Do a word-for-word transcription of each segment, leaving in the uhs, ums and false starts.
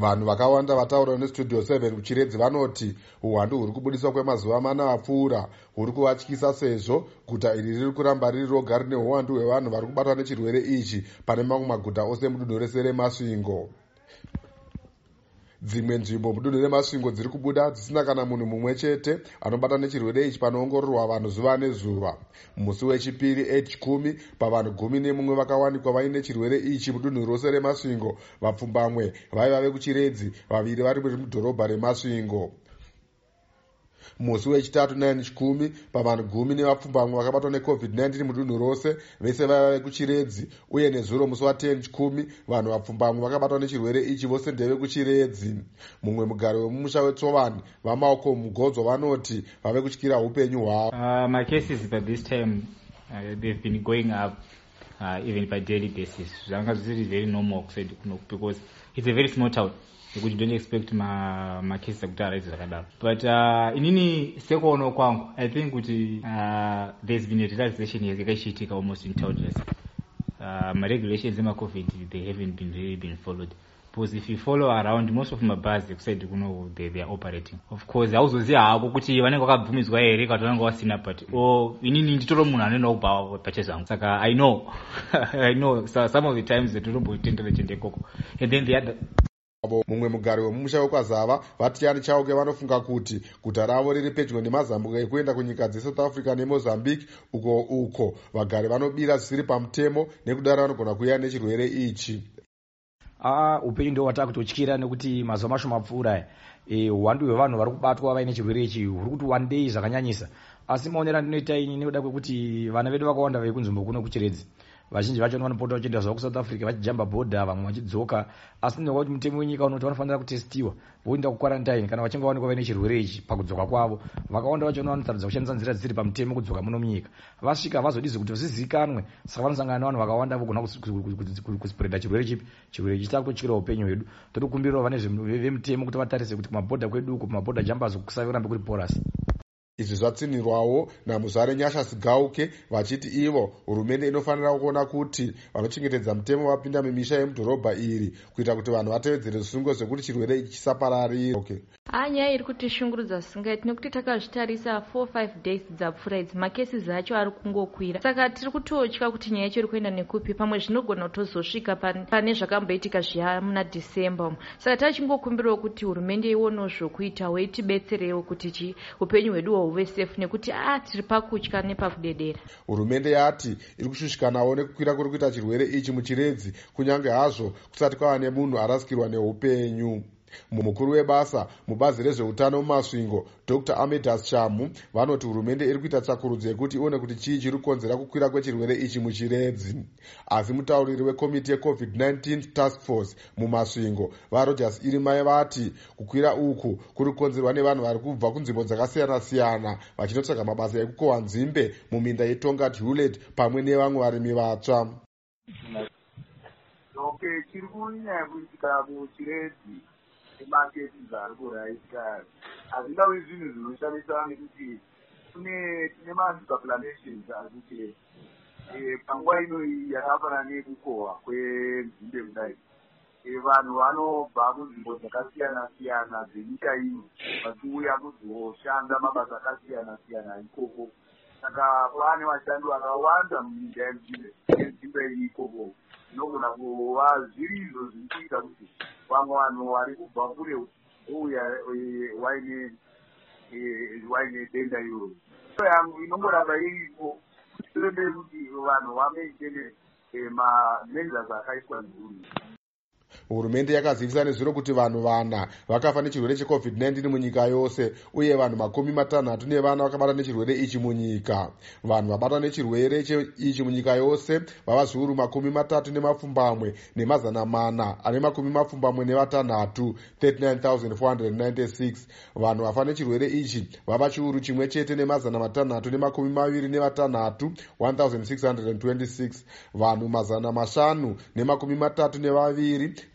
Vanhu vakawanda vataura nestudio seven kuchiredzi vanoti uwandu huri kubudiswa kwemazuva mana apfuura huri kuvatyisa sezvo guta iri riri kuramba riri roga rine uwandu hwevanhu vari kubatwa nechirwere ichi pane mamwe maguta ose mudunhu rese remasvingo. Dzimwe nzvimbo mudunhu remasvingo dziri kubuda dzisina kana munhu mumwe chete anobatwa nechirwere ichi panoongororwa vanhu zuva nezuva. Musi wechipiri eight kumi pavanhu gumi nemumwe vakawanikwa vaine chirwere ichi mudunhu rose remasvingo, vapfumbamwe vaiva vekuchiredzi, vaviri vari mudhorobha remasvingo. Musi wechitatu nine chikumi pavanhu gumi nevapfumbamwe vakabatwa necovid nineteen mudunhu rose, vese vaiva vekuchiredzi, uye nezuro musi wa10 chikumi vanhu vapfumbamwe vakabatwa nechirwere ichi vose ndevekuchiredzi. Mumwe mugari wemumusha wetsovani vaMalcolm Mugodzo vanoti vave kutyira upenyu hwavo. Uh, my cases by this time uh, they've been going up uh, even by daily basis. Zvanga zviri very normal because it's a very small town. You don't expect my my cases to rise zvakadaro. But uh, inini sekuona kwangu I think kuti uh, there's been a relaxation yakaitika almost in town. Uh, my regulations in my COVID they haven't been really been followed. Because if you follow around most of my bars said you know they they are operating. Of course hauzoziva hako kuti vanenge vakabvumidzwa here kana vanenge vasina, but oh inini nditoro munhu anoenda kubva pachezangu. Saka I know I know so some of the times that tombotendera chende koko. And then the other mumwe mugari wemumusha wekwazava vatiyani chauke vanofunga kuti guta ravo riri pedyo nemazambuko ekuenda kunyika dzeSouth Africa neMozambique, uko uko vagari vanobira zvisiri pamutemo nekudaro vanogona kuuya nechirwere ichi. Ah, upenyu ndio wataka kutotyira nekuti mazuva mashoma apfuura eh uwandu hwevanhu vari kubatwa vaine chirwere ichi huri kuti one day zvakanyanyisa. Asi maonera ndinoita ini nekuda kwekuti vana vedu vakawanda vekunzvimbo kuno kuchiredzi vazhinji vacho vanopota vachienda zvavo kuSouth Africa vachijamba border, vamwe vachidzoka, asi ndokuti mutemo wenyika unoti vanofanira kutestiwa voenda kuquarantine kana vachinge vaonekwa vaine chirwere ichi pakudzoka kwavo. Vakawanda vacho vanotaridza kushandisa nzira dzisiri pamutemo kudzoka muno munyika, vasvika vazodizvi kuti zvizivikanwe, saka vanosangana nevanhu vakawanda vogona kuspreada chirwere chipi chirwere ichi. Takutotyira upenyu hwedu, tiri kukumbirawo vane vemutemo kuti vatarise kuti kumabhodha kwedu uko kumabhodha jambers kusavirambe kuri porous. Izvi zvatsinirwawo naMuzare Nyashasi Gauke vachiti ivo hurumende inofanira kuona kuti vanochengetedza mutemo vapinda mumisha yemudhorobha iri kuita kuti vanhu vatevedzere zvisungo zvekuti chirwere ichi chisapararira. Okay. Nyaya iri kutishungurudza zvisingaiti nekuti takazvitarisa four five days dzapfuura idzi makesi acho ari kungokwira, saka tiri kutotya kuti nyaya yacho iri kuenda nekupi, pamwe zvinogona kutozosvika pane zvakamboitika zviya muna December. Saka tachingokumbirawo kuti hurumende ionewo zvokuitawo itibetserewo kuti upenyu hwedu huve safe, nekuti ah tiri pakutya nepakudedera. Hurumende yati iri kushushikanawo nekukwira kuri kuita chirwere ichi muchiredzi, kunyange hazvo kusati kwava nemunhu arasikirwa neupenyu. Mukuru webasa mubazi rezveutano mumasvingo Doctor Amidas Chamu vanoti hurumende iri kuita tsvakurudzo yekuti ione kuti chii chiri kukonzera kukwira kwechirwere ichi muchiredzi. Asi mutauriri wekomiti yeCovid nineteen task force mumasvingo vaRogers Irimai vati kukwira uku kuri kukonzerwa nevanhu vari kubva kunzvimbo dzakasiyana-siyana vachinotsvaga mabasa ekukohwa nzimbe muminda yeTongat Hewlett pamwe nevamwe varimi vatsva. Okay, chiri kunyanya kuitika muchiredzi market dzari kuraita hazvingavi zvinhu zvinoshamisa nekuti kune tine mazipapulations ari kuchiredzi panguva ino yakafanana nekukohwa kwenzimbe kudai. Vanhu vanobva kunzvimbo dzakasiyana-siyana dzenyika iyi vachiuya kuzoshanda mabasa akasiyana-siyana ikoko, saka pane vashandi vakawanda munyika yenzimbe iyi ikoko. Zvinogona kuva zviri izvo zviri kuita kuti vamwe vanhu vari kubva kure uya waine waine denda iroro. Yangu inongoramba iripo tirembere kuti vanhu vamaitende mamenejas akaiswa nzuri. Hurumende yakazivisa nezviro kuti vanhu vana vakafa nechirwere cheCovid nineteen munyika yose, uye vanhu makumi matanhatu nevana vakabatwa nechirwere ichi munyika. Vanhu vabatwa nechirwere ichi munyika yose vava zviuru makumi matatu nemapfumbamwe nemazana mana ane makumi mapfumbamwe nevatanhatu thirty-nine thousand four hundred ninety-six. Vanhu vafa nechirwere ichi vava chiuru chimwe chete nemazana matanhatu nemakumi maviri nevatanhatu one thousand six hundred twenty-six. Vanhu mazana mashanu nemakumi matatu nevaviri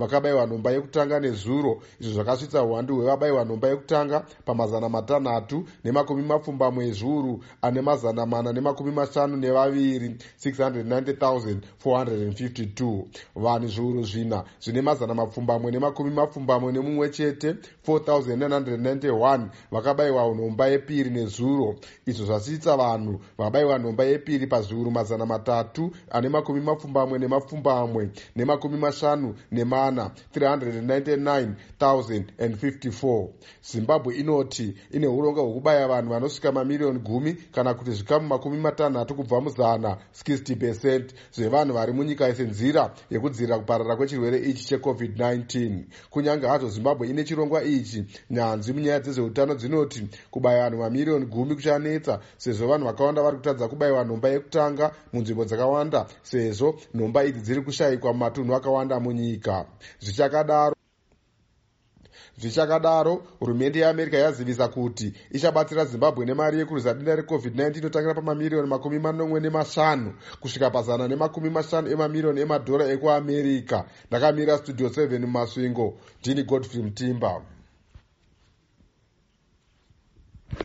vakabayiwa nhomba yekutanga nezuro, izvo zvakasvitsa uwandu hwevabayiwa nhomba yekutanga pamazana matanhatu nemakumi mapfumbamwe ezviuru ane mazana mana nemakumi mashanu nevaviri six hundred ninety thousand four hundred fifty-two. Vanhu zviuru zvina zvine mazana mapfumbamwe nemakumi mapfumbamwe nemumwe chete four thousand nine hundred ninety-one vakabayiwa nhomba yepiri nezuro, izvo zvasvitsa vanhu vakabayiwa nhomba yepiri pazviuru mazana matatu ane makumi mapfumbamwe nemapfumbamwe nemakumi mashanu nemana three hundred ninety-nine thousand fifty-four. Zimbabwe inoti ine urongwa hwekubaya vanhu vanosvika mamiriyoni gumi kana kuti zvikamu makumi matanhatu kubva muzana sixty percent zvevanhu vari munyika senzira yekudzivirira kuparara kwechirwere ichi checovid nineteen. Kunyange hazvo Zimbabwe ine chirongwa ichi, nyanzvi munyaya dzezveutano dzinoti kubaya vanhu mamiriyoni gumi kuchanetsa sezvo vanhu vakawanda vari kutadza kubayiwa nhomba yekutanga munzvimbo dzakawanda sezvo nhomba idzi dziri kushayikwa mumatunhu akawanda munyika. Zvichakadaro Zvichakadaro, hurumende yeAmerica yazivisa kuti ichabatsira Zimbabwe nemari yekurwisa denda recovid nineteen inotangira pamamiriyoni makumi manomwe nemashanu kusvika pazana nemakumi mashanu emamiriyoni emadhora ekuAmerica. Ndakamira studio seven mumasvingo, ndini Godfrey Mutimba.